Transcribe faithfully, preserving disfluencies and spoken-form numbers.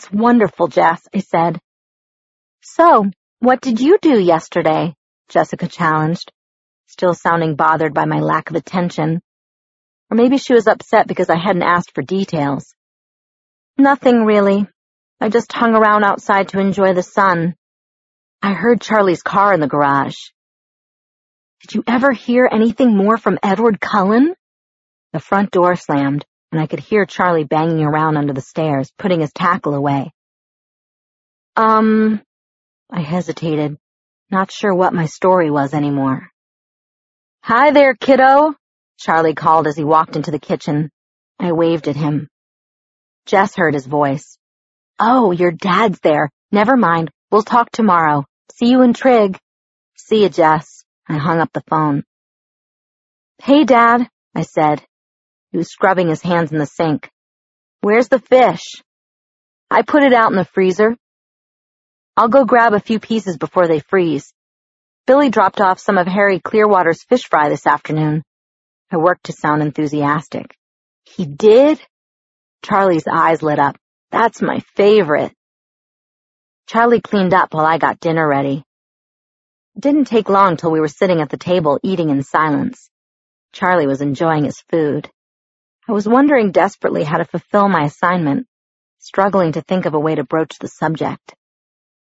That's wonderful, Jess, I said. So, what did you do yesterday? Jessica challenged, still sounding bothered by my lack of attention. Or maybe she was upset because I hadn't asked for details. Nothing, really. I just hung around outside to enjoy the sun. I heard Charlie's car in the garage. Did you ever hear anything more from Edward Cullen? The front door slammed, and I could hear Charlie banging around under the stairs, putting his tackle away. Um, I hesitated, not sure what my story was anymore. Hi there, kiddo, Charlie called as he walked into the kitchen. I waved at him. Jess heard his voice. Oh, your dad's there. Never mind. We'll talk tomorrow. See you in Trig. See you, Jess. I hung up the phone. Hey, Dad, I said. He was scrubbing his hands in the sink. Where's the fish? I put it out in the freezer. I'll go grab a few pieces before they freeze. Billy dropped off some of Harry Clearwater's fish fry this afternoon. I worked to sound enthusiastic. He did? Charlie's eyes lit up. That's my favorite. Charlie cleaned up while I got dinner ready. It didn't take long till we were sitting at the table eating in silence. Charlie was enjoying his food. I was wondering desperately how to fulfill my assignment, struggling to think of a way to broach the subject.